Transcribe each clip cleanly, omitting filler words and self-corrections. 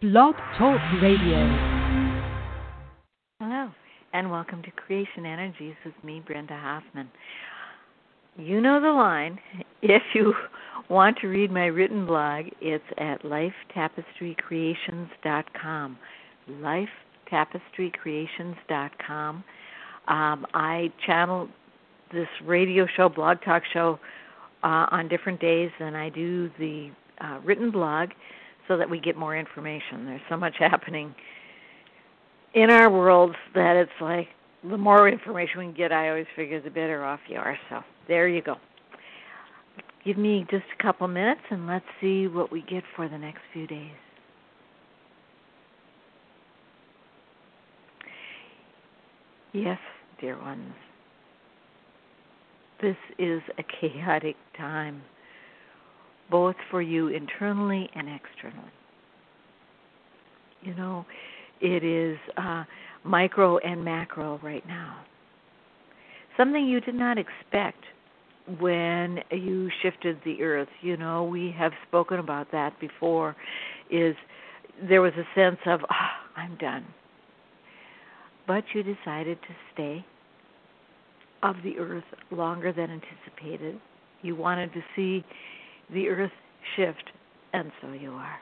Blog Talk Radio. Hello, and welcome to Creation Energies with me, Brenda Hoffman. You know the line. If you want to read my written blog, it's at lifetapestrycreations.com. lifetapestrycreations.com. I channel this radio show, blog talk show, on different days, and I do the written blog so that we get more information. There's so much happening in our worlds that it's like the more information we can get, I always figure the better off you are. So there you go. Give me just a couple minutes and let's see what we get for the next few days. Yes, dear ones, this is a chaotic time, both for you internally and externally. You know, it is micro and macro right now. Something you did not expect when you shifted the earth. You know, we have spoken about that before, is there was a sense of, I'm done. But you decided to stay of the earth longer than anticipated. You wanted to see the earth shift, and so you are.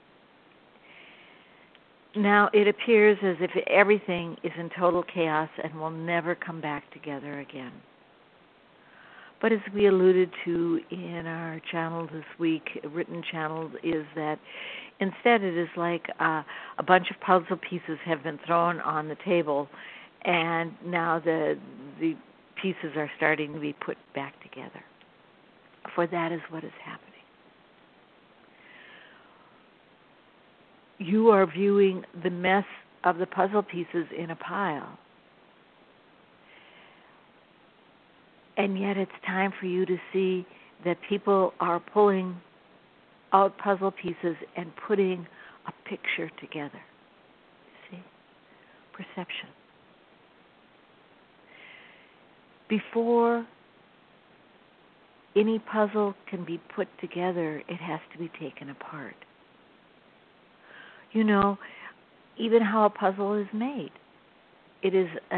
Now it appears as if everything is in total chaos and will never come back together again. But as we alluded to in our channel this week, written channel, is that instead it is like a bunch of puzzle pieces have been thrown on the table, and now the pieces are starting to be put back together. For that is what is happening. You are viewing the mess of the puzzle pieces in a pile. And yet it's time for you to see that people are pulling out puzzle pieces and putting a picture together. See? Perception. Before any puzzle can be put together, it has to be taken apart. You know, even how a puzzle is made. It is a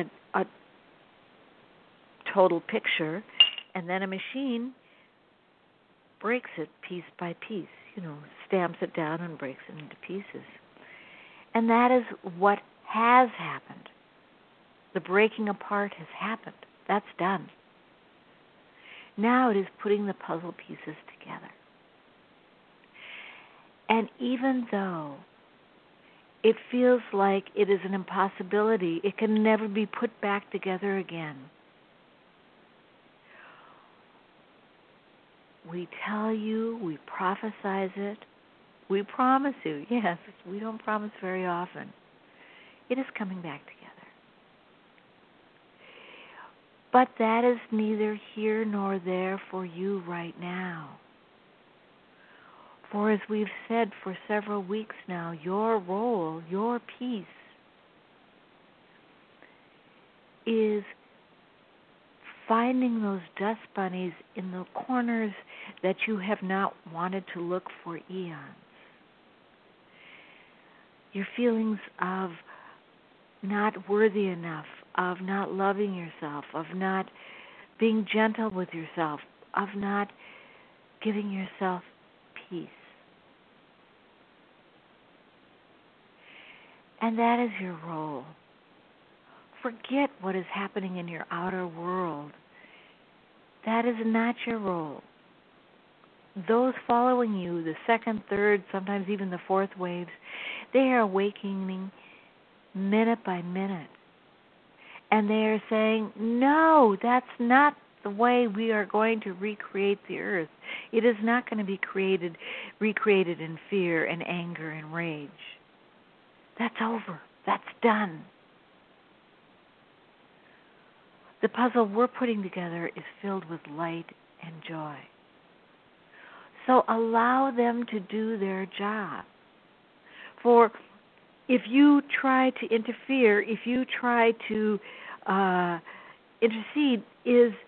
total picture, and then a machine breaks it piece by piece, stamps it down and breaks it into pieces. And that is what has happened. The breaking apart has happened. That's done. Now it is putting the puzzle pieces together. And even though it feels like it is an impossibility, it can never be put back together again. We tell you, we prophesize it, we promise you. Yes, we don't promise very often. It is coming back together. But that is neither here nor there for you right now. For as we've said for several weeks now, your role, your piece, is finding those dust bunnies in the corners that you have not wanted to look for eons. Your feelings of not worthy enough, of not loving yourself, of not being gentle with yourself, of not giving yourself peace. And that is your role. Forget what is happening in your outer world. That is not your role. Those following you, the second, third, sometimes even the fourth waves, they are awakening minute by minute. And they are saying, no, that's not the way we are going to recreate the earth. It is not going to be recreated in fear and anger and rage. That's over. That's done. The puzzle we're putting together is filled with light and joy. So allow them to do their job. For if you try to interfere, if you try to intercede,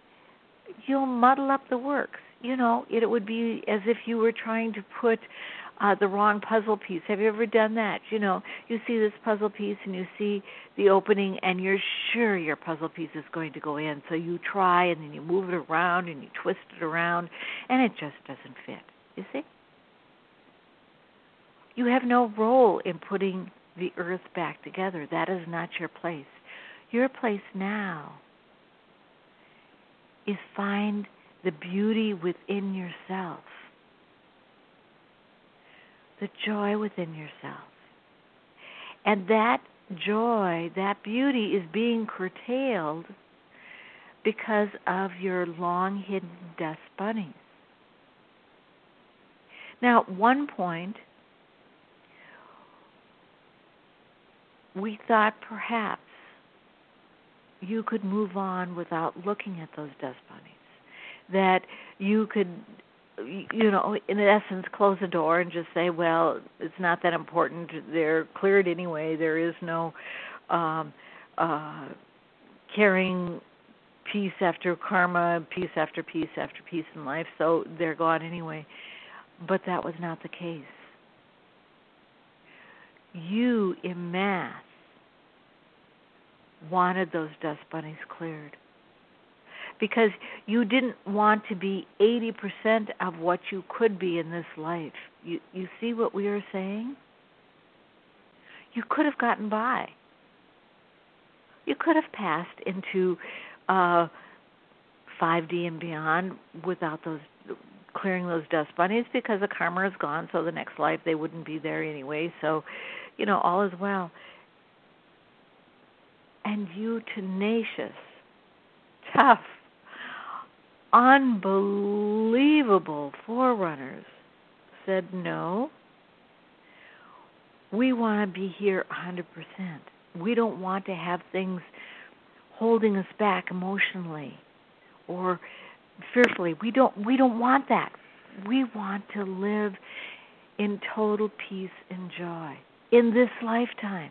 you'll muddle up the works. It would be as if you were trying to put the wrong puzzle piece. Have you ever done that? You know, you see this puzzle piece and you see the opening and you're sure your puzzle piece is going to go in. So you try and then you move it around and you twist it around and it just doesn't fit. You see? You have no role in putting the earth back together. That is not your place. Your place now is find the beauty within yourself, the joy within yourself. And that joy, that beauty is being curtailed because of your long hidden dust bunnies. Now, at one point, we thought perhaps you could move on without looking at those dust bunnies, that you could, you know, in essence, close the door and just say, well, it's not that important. They're cleared anyway. There is no carrying piece after karma, piece after piece after piece in life, so they're gone anyway. But that was not the case. You, en masse, wanted those dust bunnies cleared because you didn't want to be 80% of what you could be in this life. You see what we are saying? You could have gotten by. You could have passed into 5D and beyond without those clearing those dust bunnies because the karma is gone, so the next life they wouldn't be there anyway. So, you know, all is well. And you tenacious, tough, unbelievable forerunners said, no, we want to be here 100%. We don't want to have things holding us back emotionally or fearfully. We don't want that. We want to live in total peace and joy in this lifetime.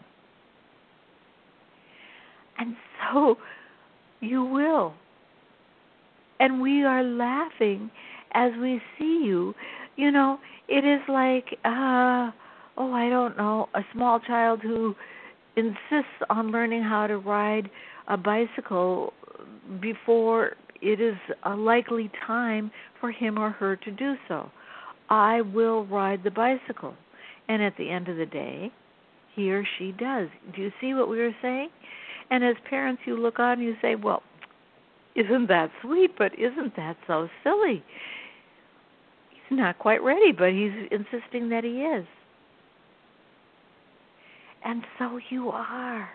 And so you will. And we are laughing as we see you. You know, it is like, I don't know, a small child who insists on learning how to ride a bicycle before it is a likely time for him or her to do so. I will ride the bicycle. And at the end of the day, he or she does. Do you see what we were saying? And as parents, you look on and you say, well, isn't that sweet, but isn't that so silly? He's not quite ready, but he's insisting that he is. And so you are.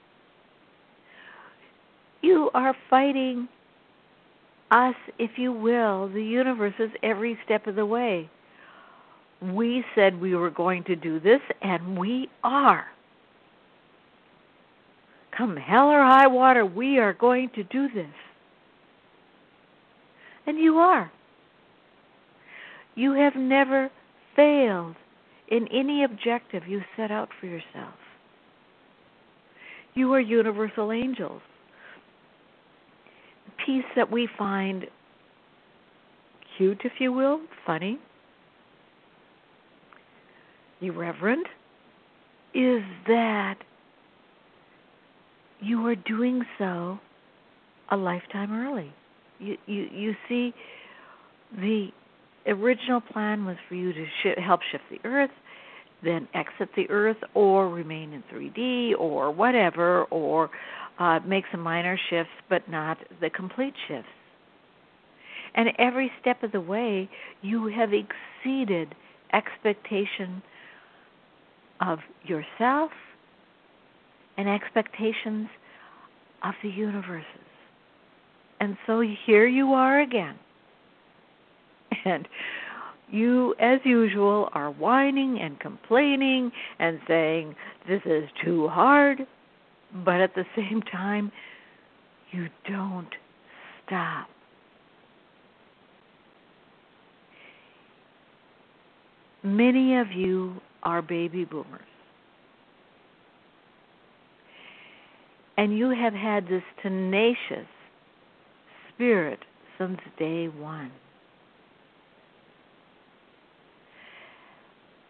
You are fighting us, if you will, the universes every step of the way. We said we were going to do this, and we are. Come hell or high water, we are going to do this. And you are. You have never failed in any objective you set out for yourself. You are universal angels. The piece that we find cute, if you will, funny, irreverent, is that you are doing so a lifetime early. You see, the original plan was for you to help shift the earth, then exit the earth, or remain in 3D, or whatever, or make some minor shifts, but not the complete shifts. And every step of the way, you have exceeded expectation of yourself and expectations of the universes. And so here you are again. And you, as usual, are whining and complaining and saying, this is too hard. But at the same time, you don't stop. Many of you are baby boomers. And you have had this tenacious spirit since day one.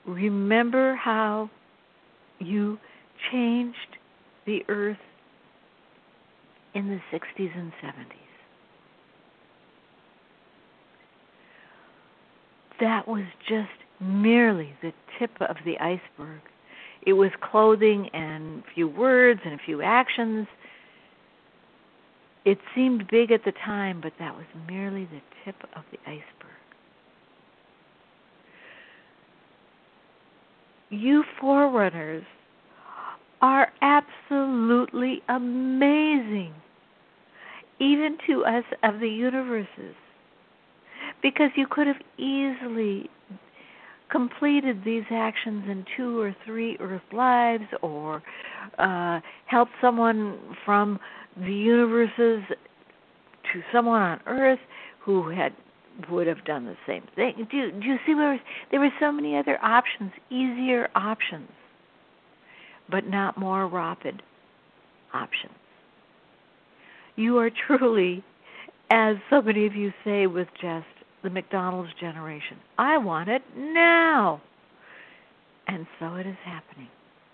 Remember how you changed the earth in the 60s and 70s. That was just merely the tip of the iceberg. It was clothing and a few words and a few actions. It seemed big at the time, but that was merely the tip of the iceberg. You forerunners are absolutely amazing, even to us of the universes, because you could have easily completed these actions in 2 or 3 Earth lives, or helped someone from the universes to someone on Earth who would have done the same thing. Do you see where there were so many other options, easier options, but not more rapid options? You are truly, as so many of you say with jest, the McDonald's generation. I want it now. And so it is happening.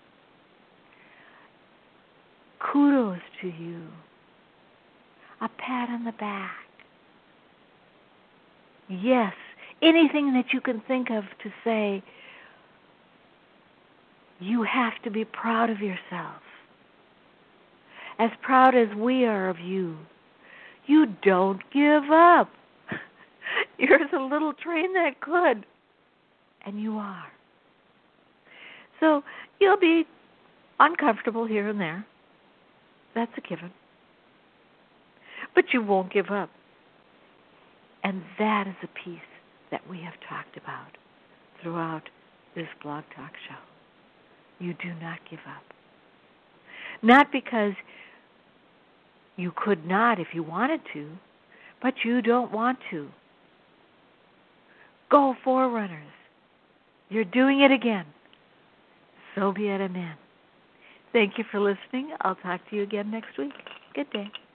Kudos to you. A pat on the back. Yes, anything that you can think of to say, you have to be proud of yourself. As proud as we are of you. You don't give up. You're a little train that could. And you are. So you'll be uncomfortable here and there. That's a given. But you won't give up. And that is a piece that we have talked about throughout this Blog Talk show. You do not give up. Not because you could not if you wanted to, but you don't want to. Go, forerunners. You're doing it again. So be it, amen. Thank you for listening. I'll talk to you again next week. Good day.